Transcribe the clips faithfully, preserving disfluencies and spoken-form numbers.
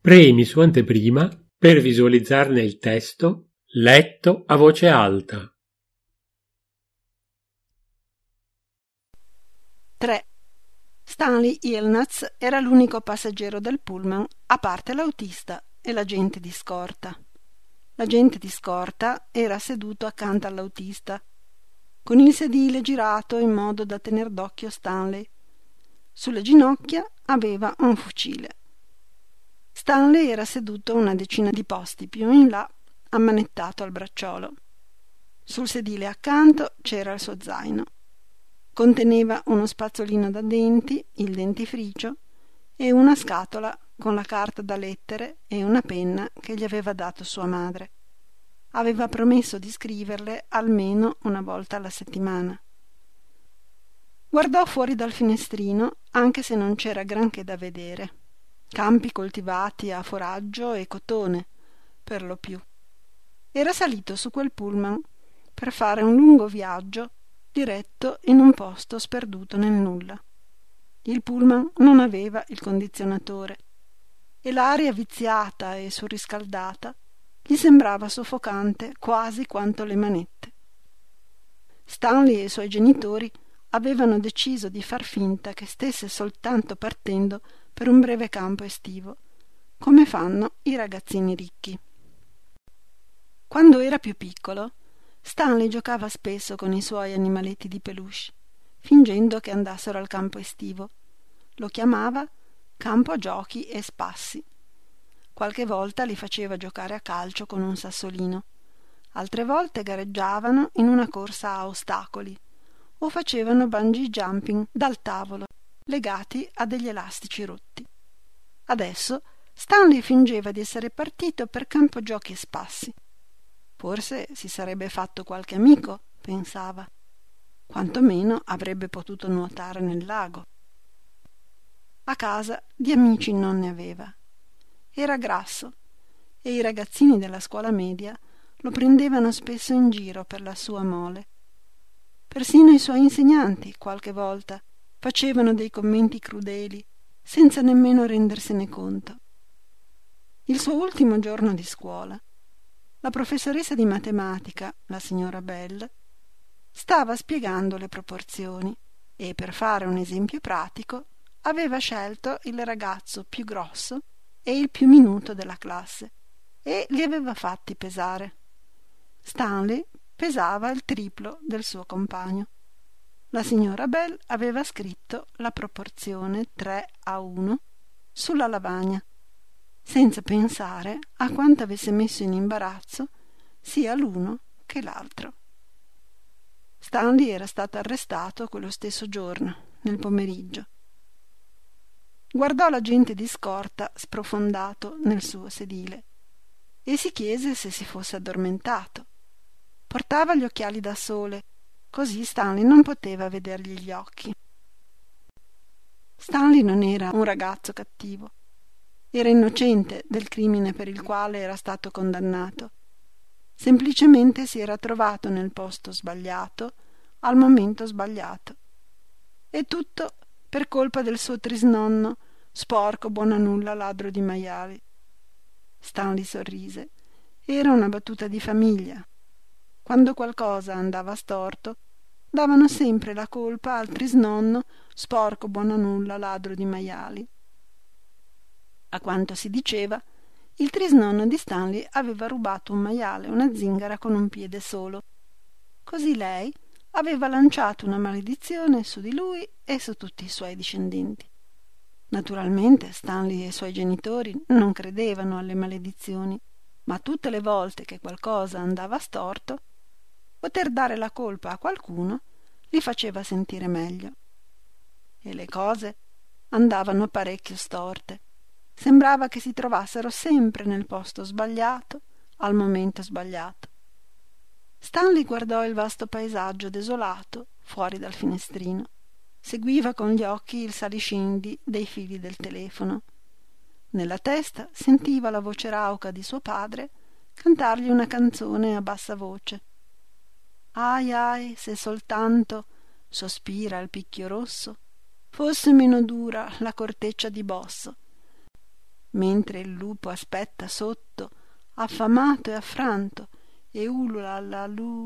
Premi su anteprima per visualizzarne il testo letto a voce alta. tre. Stanley Yelnats era l'unico passeggero del pullman, a parte l'autista e l'agente di scorta. L'agente di scorta era seduto accanto all'autista, con il sedile girato in modo da tener d'occhio Stanley. Sulle ginocchia aveva un fucile. Stanley era seduto una decina di posti più in là, ammanettato al bracciolo. Sul sedile accanto c'era il suo zaino. Conteneva uno spazzolino da denti, il dentifricio, e una scatola con la carta da lettere e una penna che gli aveva dato sua madre. Aveva promesso di scriverle almeno una volta alla settimana. Guardò fuori dal finestrino, anche se non c'era granché da vedere. Campi coltivati a foraggio e cotone, per lo più. Era salito su quel pullman per fare un lungo viaggio diretto in un posto sperduto nel nulla. Il pullman non aveva il condizionatore e l'aria viziata e surriscaldata gli sembrava soffocante quasi quanto le manette. Stanley e i suoi genitori avevano deciso di far finta che stesse soltanto partendo per un breve campo estivo, come fanno i ragazzini ricchi. Quando era più piccolo, Stanley giocava spesso con i suoi animaletti di peluche, fingendo che andassero al campo estivo. Lo chiamava campo giochi e spassi. Qualche volta li faceva giocare a calcio con un sassolino, altre volte gareggiavano in una corsa a ostacoli o facevano bungee jumping dal tavolo, legati a degli elastici rotti. Adesso Stanley fingeva di essere partito per campo giochi e spassi. Forse si sarebbe fatto qualche amico, pensava. Quantomeno avrebbe potuto nuotare nel lago. A casa di amici non ne aveva. Era grasso e i ragazzini della scuola media lo prendevano spesso in giro per la sua mole. Persino i suoi insegnanti, qualche volta, facevano dei commenti crudeli, senza nemmeno rendersene conto. Il suo ultimo giorno di scuola, la professoressa di matematica, la signora Bell, stava spiegando le proporzioni e, per fare un esempio pratico, aveva scelto il ragazzo più grosso e il più minuto della classe e li aveva fatti pesare. Stanley pesava il triplo del suo compagno. La signora Bell aveva scritto la proporzione tre a uno sulla lavagna, senza pensare a quanto avesse messo in imbarazzo sia l'uno che l'altro. Stanley era stato arrestato quello stesso giorno, nel pomeriggio. Guardò l'agente di scorta sprofondato nel suo sedile e si chiese se si fosse addormentato. Portava gli occhiali da sole, così Stanley non poteva vedergli gli occhi. Stanley non era un ragazzo cattivo. Era innocente del crimine per il quale era stato condannato. Semplicemente si era trovato nel posto sbagliato, al momento sbagliato. E tutto per colpa del suo trisnonno, sporco buonanulla ladro di maiali. Stanley sorrise. Era una battuta di famiglia. Quando qualcosa andava storto, davano sempre la colpa al trisnonno, sporco buonanulla ladro di maiali. A quanto si diceva, il trisnonno di Stanley aveva rubato un maiale e una zingara con un piede solo. Così lei aveva lanciato una maledizione su di lui e su tutti i suoi discendenti. Naturalmente Stanley e i suoi genitori non credevano alle maledizioni, ma tutte le volte che qualcosa andava storto, poter dare la colpa a qualcuno li faceva sentire meglio. E le cose andavano parecchio storte. Sembrava che si trovassero sempre nel posto sbagliato, al momento sbagliato. Stanley guardò il vasto paesaggio desolato fuori dal finestrino. Seguiva con gli occhi il saliscendi dei fili del telefono. Nella testa sentiva la voce rauca di suo padre cantargli una canzone a bassa voce. Ai ai, se soltanto, sospira il picchio rosso, fosse meno dura la corteccia di bosso. mentre il lupo aspetta sotto, affamato e affranto, e ulula la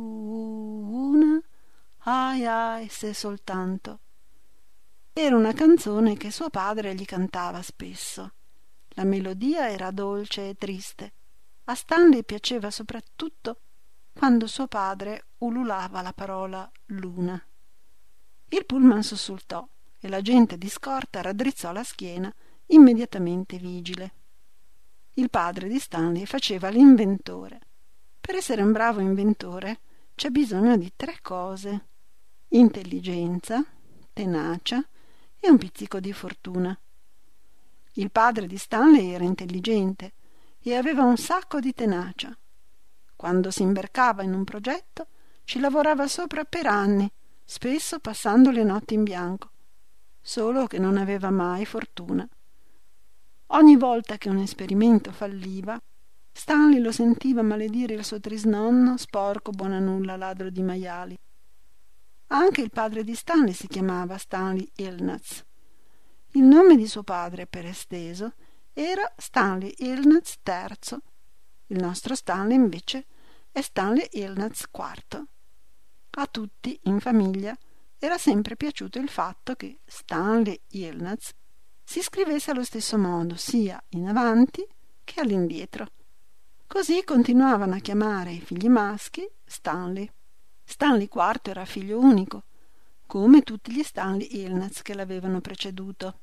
luna, ai ai se soltanto. Era una canzone che suo padre gli cantava spesso. La melodia era dolce e triste. A Stanley piaceva soprattutto quando suo padre ululava la parola luna. Il pullman sussultò e l'agente di scorta raddrizzò la schiena, immediatamente vigile. Il padre di Stanley faceva l'inventore. Per essere un bravo inventore c'è bisogno di tre cose: intelligenza, tenacia e un pizzico di fortuna. Il padre di Stanley era intelligente e aveva un sacco di tenacia. Quando si imbarcava in un progetto ci lavorava sopra per anni, spesso passando le notti in bianco, solo che non aveva mai fortuna. Ogni volta che un esperimento falliva, Stanley lo sentiva maledire il suo trisnonno, sporco, buonanulla, ladro di maiali. Anche il padre di Stanley si chiamava Stanley Ilnaz. Il nome di suo padre, per esteso, era Stanley Ilnaz terzo. Il nostro Stanley, invece, è Stanley Ilnaz quarto. A tutti, in famiglia, era sempre piaciuto il fatto che Stanley Ilnaz si scrivesse allo stesso modo, sia in avanti che all'indietro. Così continuavano a chiamare i figli maschi Stanley. Stanley quarto era figlio unico, come tutti gli Stanley Ilnaz che l'avevano preceduto.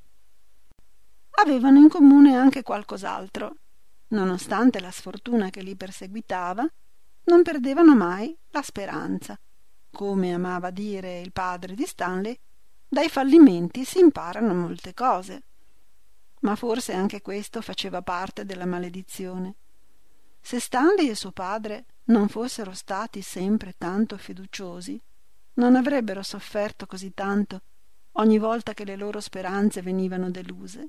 Avevano in comune anche qualcos'altro. Nonostante la sfortuna che li perseguitava, non perdevano mai la speranza. Come amava dire il padre di Stanley, dai fallimenti si imparano molte cose. Ma forse anche questo faceva parte della maledizione. Se Stanley e suo padre non fossero stati sempre tanto fiduciosi, non avrebbero sofferto così tanto ogni volta che le loro speranze venivano deluse.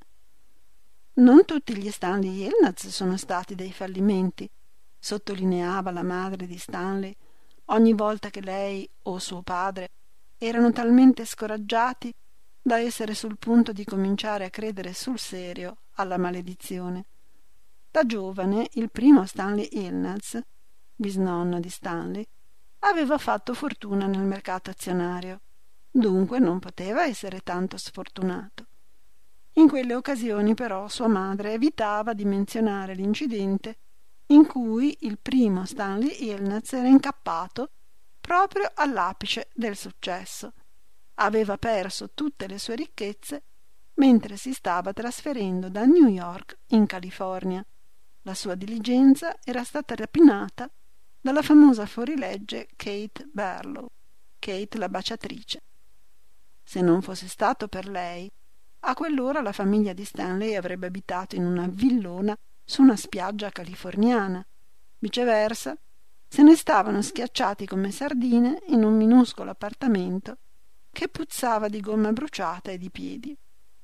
Non tutti gli Stanley Ilnaz sono stati dei fallimenti, sottolineava la madre di Stanley ogni volta che lei o suo padre erano talmente scoraggiati da essere sul punto di cominciare a credere sul serio alla maledizione. Da giovane il primo Stanley Ilnaz, bisnonno di Stanley, aveva fatto fortuna nel mercato azionario, dunque non poteva essere tanto sfortunato. In quelle occasioni però sua madre evitava di menzionare l'incidente in cui il primo Stanley Ilnaz era incappato proprio all'apice del successo. Aveva perso tutte le sue ricchezze mentre si stava trasferendo da New York in California. La sua diligenza era stata rapinata dalla famosa fuorilegge Kate Barlow, Kate la baciatrice. Se non fosse stato per lei, a quell'ora la famiglia di Stanley avrebbe abitato in una villona su una spiaggia californiana. Viceversa, se ne stavano schiacciati come sardine in un minuscolo appartamento che puzzava di gomma bruciata e di piedi.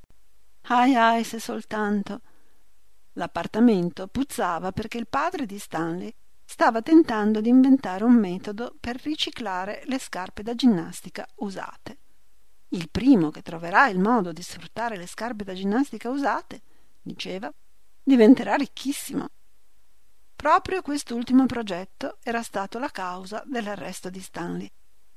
Ai ai se soltanto. L'appartamento puzzava perché il padre di Stanley stava tentando di inventare un metodo per riciclare le scarpe da ginnastica usate. Il primo che troverà il modo di sfruttare le scarpe da ginnastica usate, diceva, diventerà ricchissimo. Proprio quest'ultimo progetto era stato la causa dell'arresto di Stanley.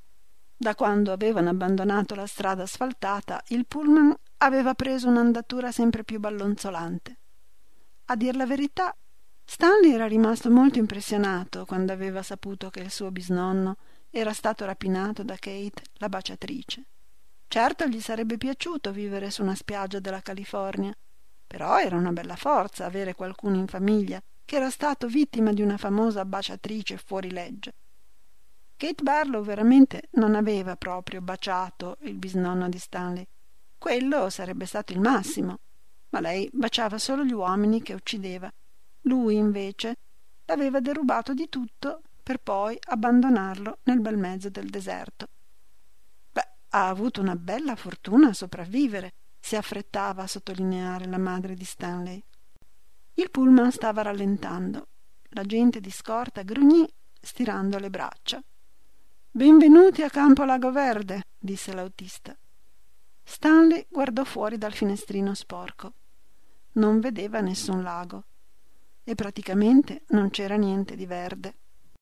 Da quando avevano abbandonato la strada asfaltata, il pullman aveva preso un'andatura sempre più ballonzolante. A dir la verità, Stanley era rimasto molto impressionato quando aveva saputo che il suo bisnonno era stato rapinato da Kate, la baciatrice. Certo gli sarebbe piaciuto vivere su una spiaggia della California, però era una bella forza avere qualcuno in famiglia che era stato vittima di una famosa baciatrice fuori legge. Kate Barlow veramente non aveva proprio baciato il bisnonno di Stanley. Quello sarebbe stato il massimo, ma lei baciava solo gli uomini che uccideva. Lui, invece, l'aveva derubato di tutto per poi abbandonarlo nel bel mezzo del deserto. Beh, ha avuto una bella fortuna a sopravvivere, si affrettava a sottolineare la madre di Stanley. Il pullman stava rallentando. L'agente di scorta grugnì stirando le braccia. «Benvenuti a Campo Lago Verde», disse l'autista. Stanley guardò fuori dal finestrino sporco. non vedeva nessun lago e praticamente non c'era niente di verde.